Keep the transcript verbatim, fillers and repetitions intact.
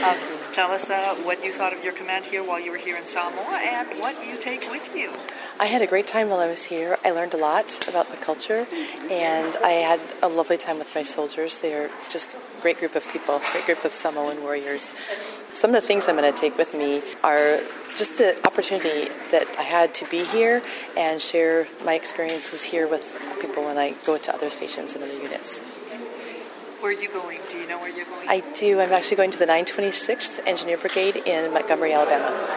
Uh, tell us uh, what you thought of your command here while you were here in Samoa and what you take with you. I had a great time while I was here. I learned a lot about the culture, and I had a lovely time with my soldiers. They are just a great group of people, great group of Samoan warriors. Some of the things I'm going to take with me are just the opportunity that I had to be here and share my experiences here with people when I go to other stations and other units. Where are you going? Do you know where you're going? I do. I'm actually going to the nine twenty-sixth Engineer Brigade in Montgomery, Alabama.